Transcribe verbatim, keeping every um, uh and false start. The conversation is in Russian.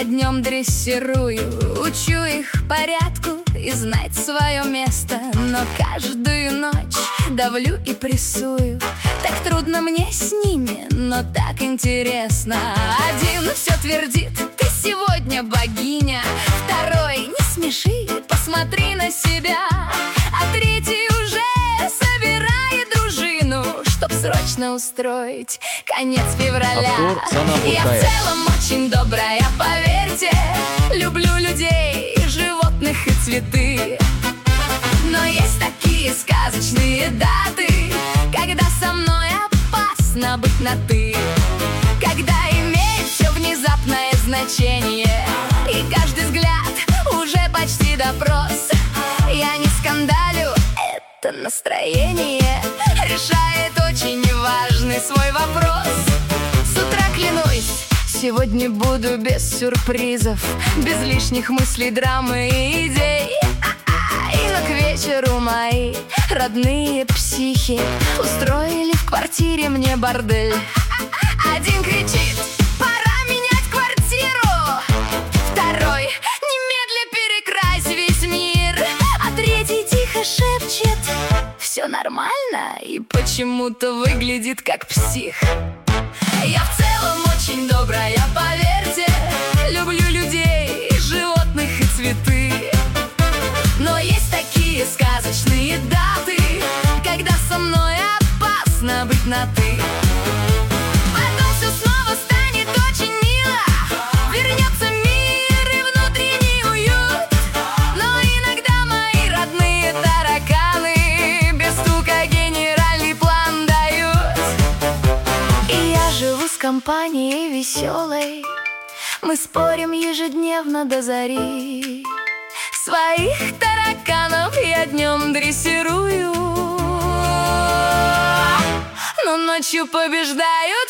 я днем дрессирую, учу их порядку и знать свое место. Но каждую ночь давлю и прессую. Так трудно мне с ними, но так интересно. Один все твердит: ты сегодня богиня. Второй: не смеши, посмотри на себя. А третий уже собирает дружину, чтоб срочно устроить конец февраля. Я в целом очень добрая, поверьте. Люблю людей, животных и цветы. Но есть такие сказочные даты, когда со мной опасно быть на «ты». Когда имеет все внезапное значение, и каждый взгляд уже почти допрос. Я не скандалю, это настроение решает очень важный свой вопрос. С утра клянусь, сегодня буду без сюрпризов, без лишних мыслей, драмы и идей. И но к вечеру мои родные психи устроили в квартире мне бордель. Один кричит: пора менять квартиру. Второй: немедля перекрась весь мир. А третий тихо шепчет: все нормально, и почему-то выглядит как псих. Я в целом очень добрая, поверьте. Люблю людей, животных и цветы. Но есть такие сказочные даты, когда со мной опасно быть на «ты». Потом все снова станет очень мило, вернется мир и внутренний уют. Но иногда мои родные тараканы без стука генеральный план дают. И я живу с компанией веселой, мы спорим ежедневно до зари. Своих тараканов я днем дрессирую, но ночью побеждаю